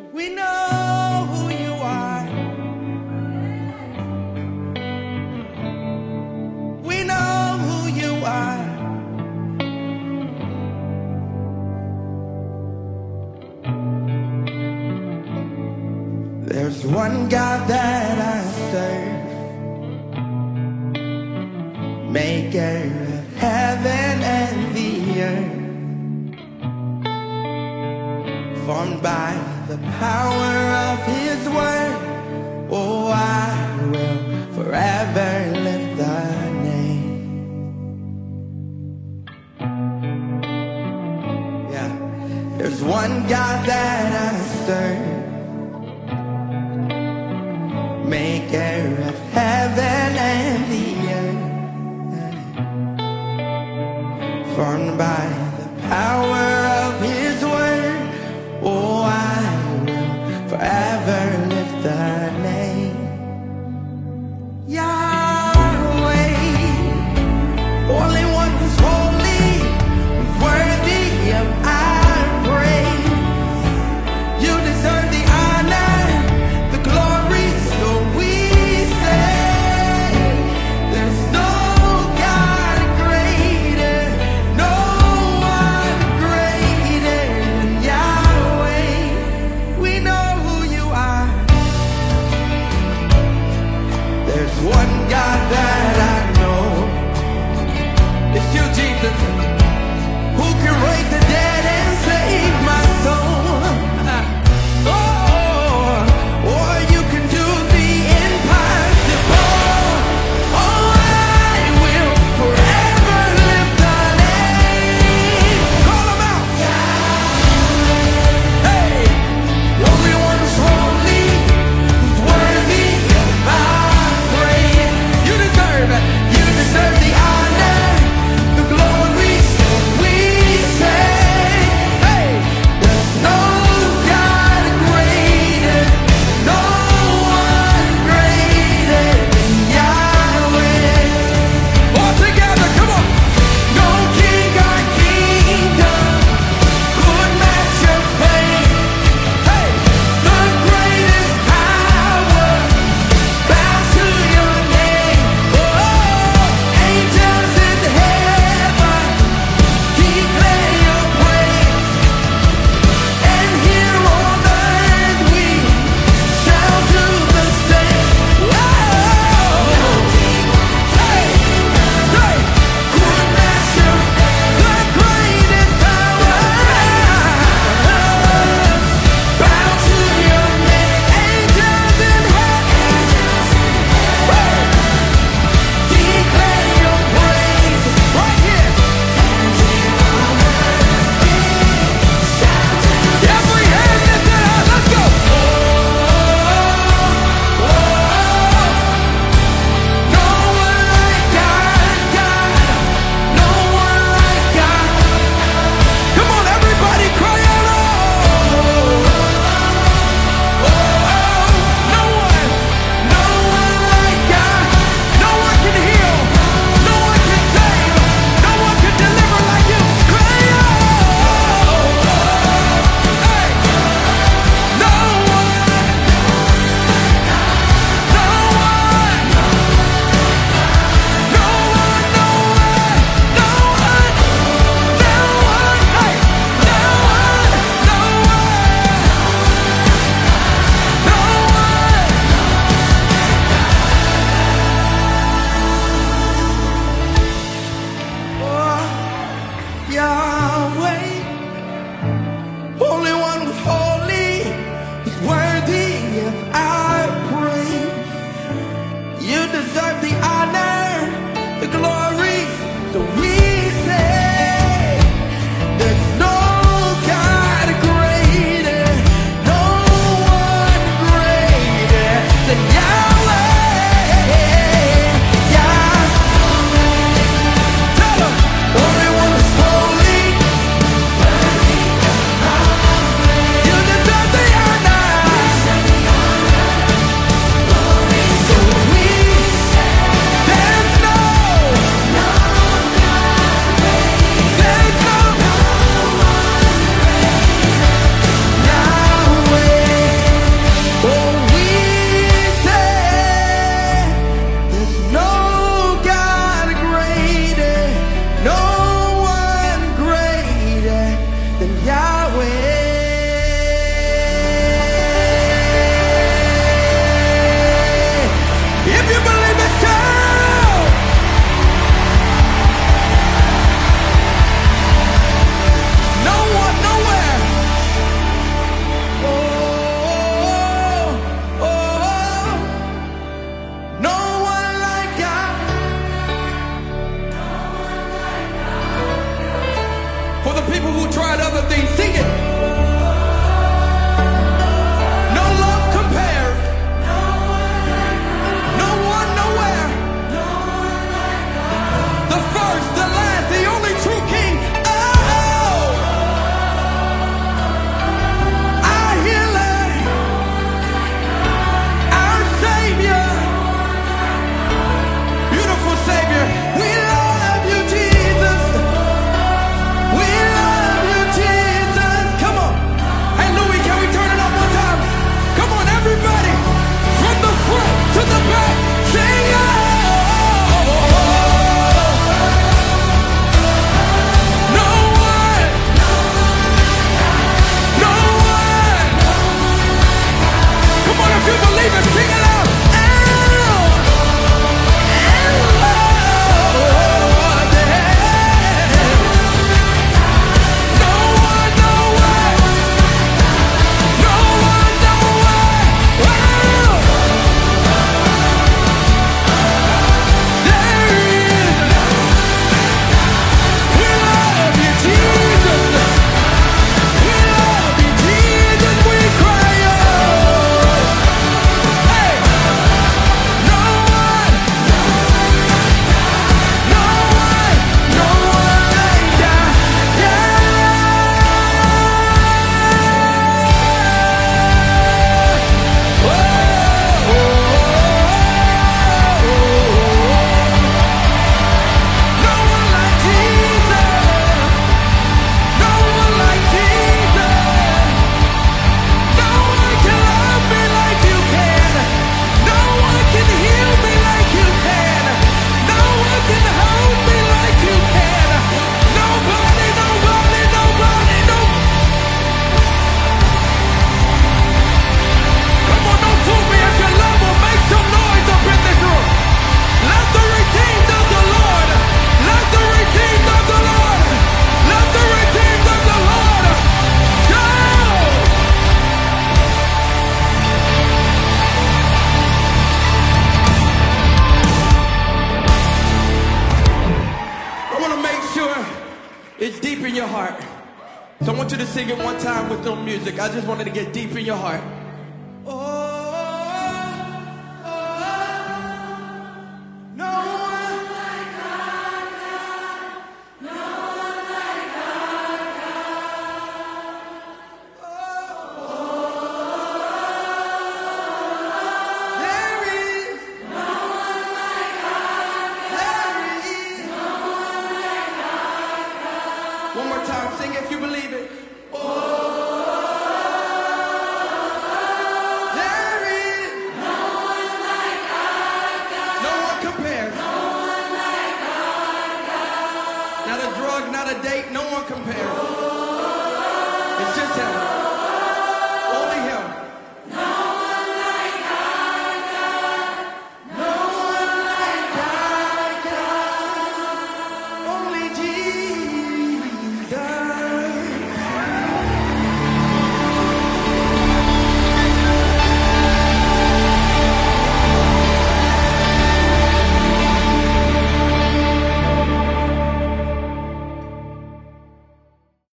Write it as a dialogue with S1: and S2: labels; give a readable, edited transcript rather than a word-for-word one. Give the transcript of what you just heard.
S1: We know who you are. We know who you are. There's one God that I serve, maker of heaven and the earth, formed by the power of his word. Oh, I will forever lift thy name. Yeah, there's one God that I serve, maker of heaven and the earth, formed by the power of his word. Oh, I will forever lift thy name. Yahweh, only one who's holy, who's worthy of our praise. You deserve the honor, the glory, so we than Yahweh. If you believe it, shout! No one, nowhere. Oh, oh, no one like God. For the people who tried other things, sing it. No love compares. No one, nowhere. The first, the last, the only true King. Oh, our healer, our Savior, beautiful Savior. We love you, Jesus. We love you, Jesus. Come on. Hey, Louis, can we turn it up one time? Come on, everybody. From the front to the back, sing it. No one, no one. Come on, if you believe it, sing it out. No one, no one. No one, no one. There is. We love you, Jesus. We love you, Jesus. We cry out. Hey, no one, no one, no one like God. No one like Jesus. No one like Jesus. No one can love me like you can. No one can heal me like you can. No one can hold me like you can. Nobody, nobody, nobody, no. Come on, don't fool me if you love him. Make some noise up in this room. Let the redeemed of the Lord. Let the redeemed of the Lord. Let the redeemed of the Lord go. I want to make sure it's deep in your heart. So I want you to sing it one time with no music. I just wanted to get deep in your heart. Oh, no one like God. No one like God. There is no one like God. There is no one like God. One more time, sing if you believe it. There is no one like God. No one compares. No one like God. Not a drug, not a date, no one compares. It's just him.